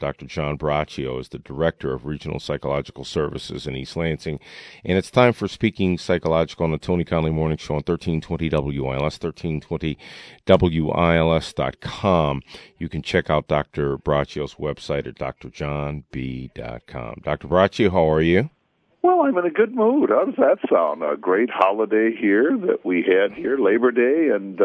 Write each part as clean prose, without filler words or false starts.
Dr. John Braccio is the Director of Regional Psychological Services in East Lansing. And it's time for Speaking Psychological on the Tony Conley Morning Show on 1320 WILS, 1320WILS.com. You can check out Dr. Braccio's website at drjohnb.com. Dr. Braccio, how are you? Well, I'm in a good mood. How does that sound? A great holiday here that we had here, Labor Day, and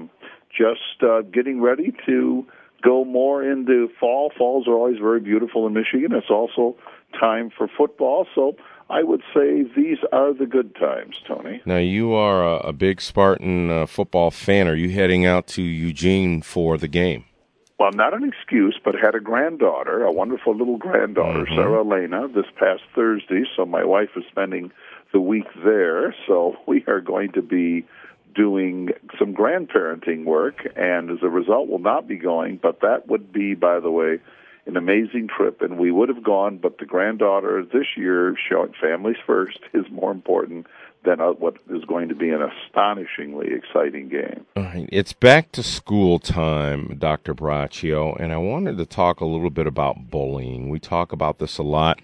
just getting ready to go more into fall. Falls are always very beautiful in Michigan. It's also time for football, so I would say these are the good times, Tony. Now, you are a big Spartan football fan. Are you heading out to Eugene for the game? Well, not an excuse, but had a granddaughter, a wonderful little granddaughter, Sarah Elena, this past Thursday, so my wife is spending the week there, so we are going to be doing some grandparenting work, and as a result will not be going, but that would be, by the way, an amazing trip, and we would have gone, but the granddaughter this year, showing families first, is more important than what is going to be an astonishingly exciting game. All right. It's back to school time, Dr. Braccio, and I wanted to talk a little bit about bullying. We talk about this a lot.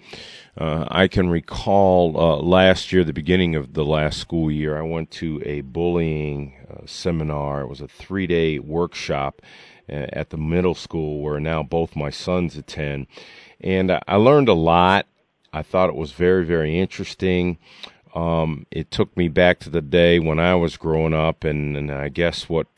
I can recall last year, the beginning of the last school year, I went to a bullying seminar. It was a 3-day workshop at the middle school where now both my sons attend, and I learned a lot. I thought it was very, very interesting. It took me back to the day when I was growing up, and I guess what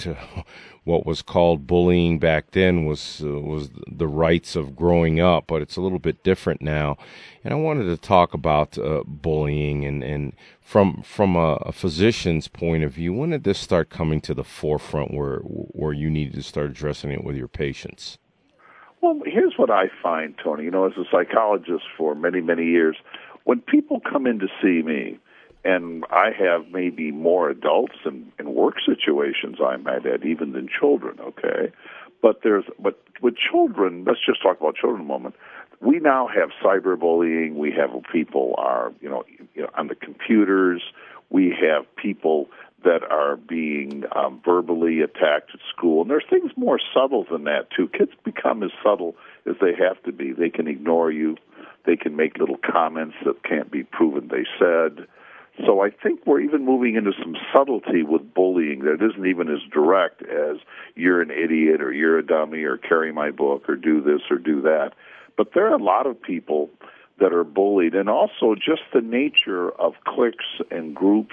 was called bullying back then was the rights of growing up, but it's a little bit different now. And I wanted to talk about bullying and from a physician's point of view. When did this start coming to the forefront where you needed to start addressing it with your patients? Well, here's what I find, Tony. You know, as a psychologist for many, many years, when people come in to see me, and I have maybe more adults in work situations, I might add, even than children, okay? But with children, let's just talk about children a moment. We now have cyberbullying. We have people are, you know, on the computers. We have people that are being verbally attacked at school. And there's things more subtle than that, too. Kids become as subtle as they have to be. They can ignore you. They can make little comments that can't be proven they said. So I think we're even moving into some subtlety with bullying that isn't even as direct as you're an idiot or you're a dummy or carry my book or do this or do that. But there are a lot of people that are bullied, and also just the nature of cliques and groups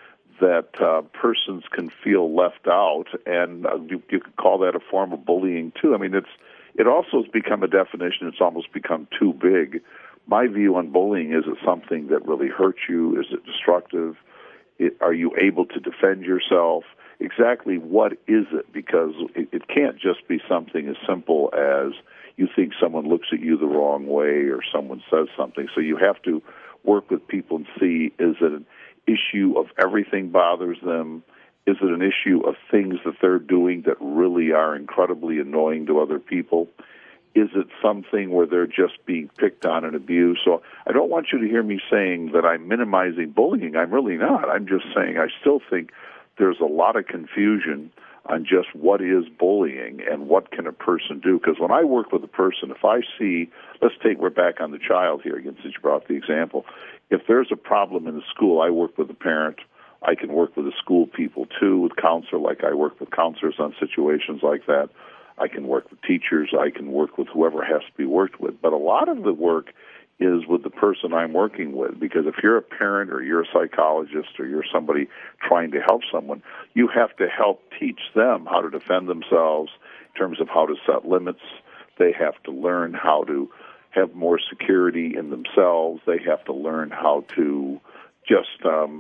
that persons can feel left out, and you could call that a form of bullying too. I mean, it also has become a definition. It's almost become too big. My view on bullying is it something that really hurts you? Is it destructive? Are you able to defend yourself? Exactly what is it? Because it can't just be something as simple as you think someone looks at you the wrong way or someone says something. So you have to work with people and see, is it an issue of everything bothers them? Is it an issue of things that they're doing that really are incredibly annoying to other people? Is it something where they're just being picked on and abused? So I don't want you to hear me saying that I'm minimizing bullying. I'm really not. I'm just saying I still think there's a lot of confusion on just what is bullying and what can a person do. Because when I work with a person, if I see, we're back on the child here again, since you brought up the example. If there's a problem in the school, I work with the parent. I can work with the school people too, with counselor, like I work with counselors on situations like that. I can work with teachers. I can work with whoever has to be worked with. But a lot of the work is with the person I'm working with, because if you're a parent or you're a psychologist or you're somebody trying to help someone, you have to help teach them how to defend themselves in terms of how to set limits. They have to learn how to have more security in themselves. They have to learn how to just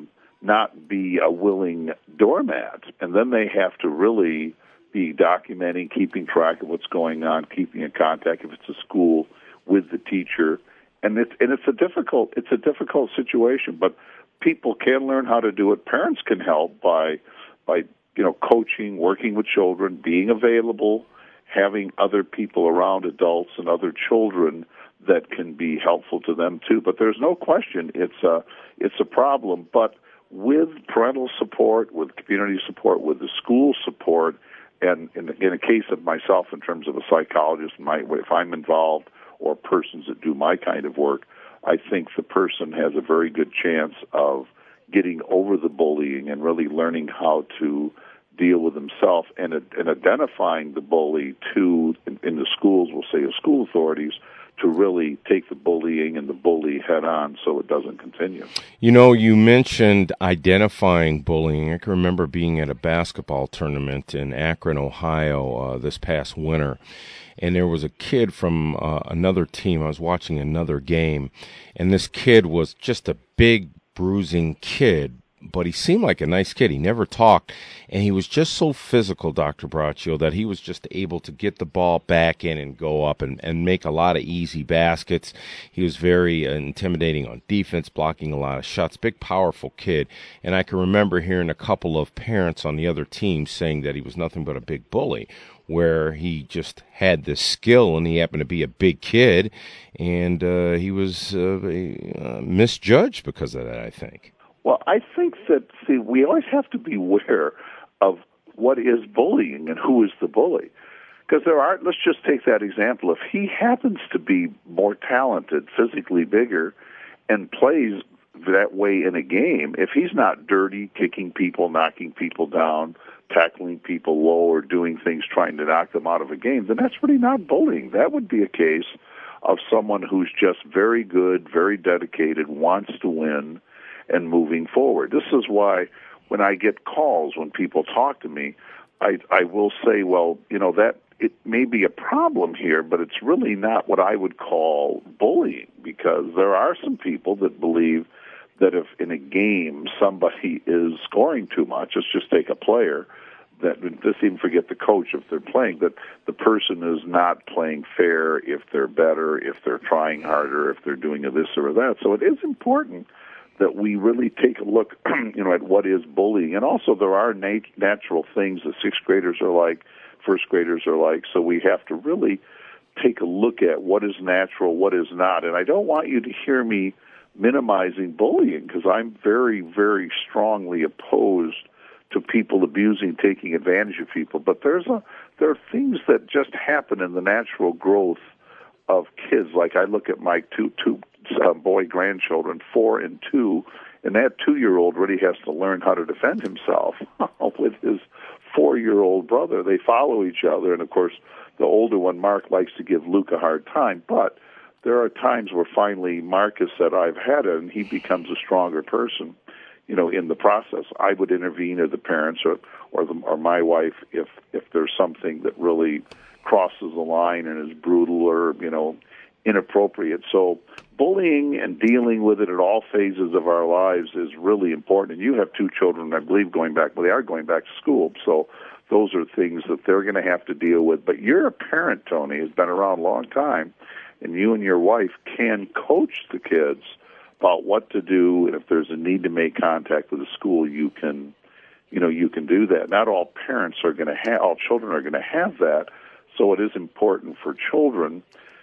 not be a willing doormat. And then they have to really be documenting, keeping track of what's going on, keeping in contact, if it's a school, with the teacher. And it's a difficult situation, but people can learn how to do it. Parents can help by coaching, working with children, being available, having other people around, adults and other children that can be helpful to them too. But there's no question it's a problem. But with parental support, with community support, with the school support, and in a case of myself in terms of a psychologist, if I'm involved, or persons that do my kind of work, I think the person has a very good chance of getting over the bullying and really learning how to deal with himself and identifying the bully to, in the schools, we'll say the school authorities, to really take the bullying and the bully head on so it doesn't continue. You know, you mentioned identifying bullying. I can remember being at a basketball tournament in Akron, Ohio this past winter, and there was a kid from another team. I was watching another game, and this kid was just a big, bruising kid, but he seemed like a nice kid. He never talked, and he was just so physical, Dr. Braccio, that he was just able to get the ball back in and go up and make a lot of easy baskets. He was very intimidating on defense, blocking a lot of shots. Big, powerful kid. And I can remember hearing a couple of parents on the other team saying that he was nothing but a big bully, where he just had this skill and he happened to be a big kid, and he was misjudged because of that, I think. Well, I think that, we always have to be aware of what is bullying and who is the bully. Because let's just take that example. If he happens to be more talented, physically bigger, and plays that way in a game, if he's not dirty, kicking people, knocking people down, tackling people low, or doing things trying to knock them out of a game, then that's really not bullying. That would be a case of someone who's just very good, very dedicated, wants to win, and moving forward. This is why when I get calls, when people talk to me, I will say, well, that it may be a problem here, but it's really not what I would call bullying, because there are some people that believe that if in a game somebody is scoring too much, let's just take a player, that just even forget the coach if they're playing, that the person is not playing fair, if they're better, if they're trying harder, if they're doing this or that. So it is important that we really take a look, at what is bullying. And also there are natural things that sixth graders are like, first graders are like, so we have to really take a look at what is natural, what is not. And I don't want you to hear me minimizing bullying, because I'm very, very strongly opposed to people abusing, taking advantage of people. But there are things that just happen in the natural growth of kids. Like I look at my two boy grandchildren, 4 and 2, and that 2-year-old really has to learn how to defend himself with his 4-year-old brother. They follow each other, and of course, the older one, Mark, likes to give Luke a hard time. But there are times where finally Marcus said, "I've had it," and he becomes a stronger person. In the process, I would intervene as the parents or my wife if there's something that really crosses the line and is brutal or inappropriate. So bullying and dealing with it at all phases of our lives is really important. And you have 2 children, I believe, they are going back to school. So those are things that they're going to have to deal with. But you're a parent, Tony, has been around a long time, and you and your wife can coach the kids about what to do. And if there's a need to make contact with the school, you can do that. Not all parents are going to all children are going to have that. So it is important for children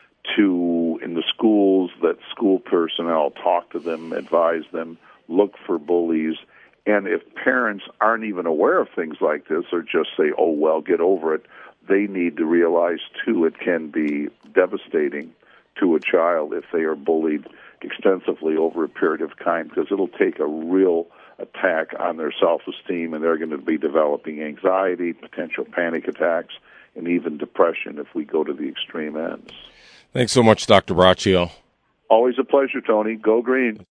to, in the schools, that school personnel talk to them, advise them, look for bullies. And if parents aren't even aware of things like this or just say, "Oh, well, get over it," they need to realize, too, it can be devastating to a child if they are bullied extensively over a period of time, because it'll take a real attack on their self-esteem, and they're going to be developing anxiety, potential panic attacks, and even depression if we go to the extreme ends. Thanks so much, Dr. Braccio. Always a pleasure, Tony. Go Green.